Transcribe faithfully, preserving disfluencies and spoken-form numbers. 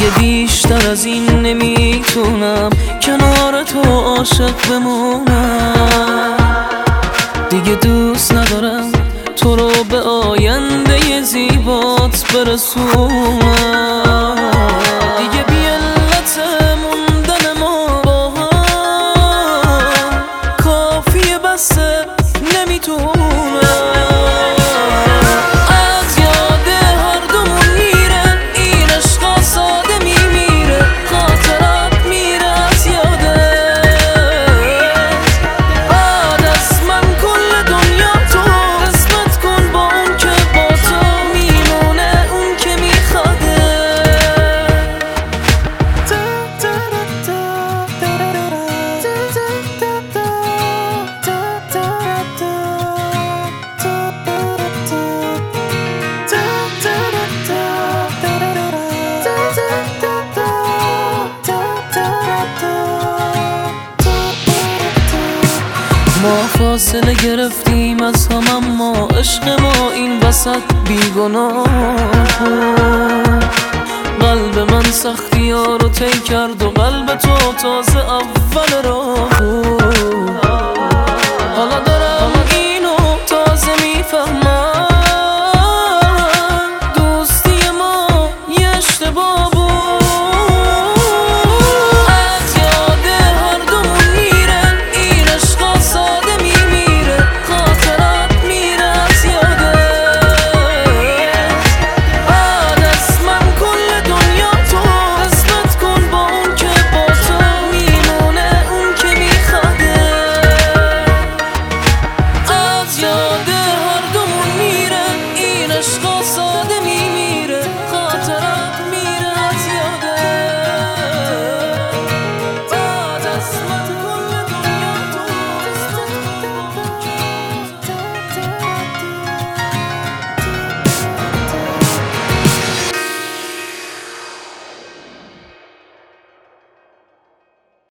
دیگه بیشتر از این نمیتونم کنار تو عاشق بمونم. دیگه دوست ندارم تو رو به آینده زیبات برسونم. دیگه بی علت موندن ما با هم کافیه بسه نمیتونم. از یاد هر دومون میره این عشقا ساده میمیره، خاطرات میره از یادت. بعد از من کل دنیا تو قسمت کن با اون که با تو میمونه، اون که میخواده. ما فاصله گرفتیم از هم اما عشق ما این وسط بیگناه بود. قلب من سختی ها رو طی کرد و قلب تو تازه اول راه بود. حالا داره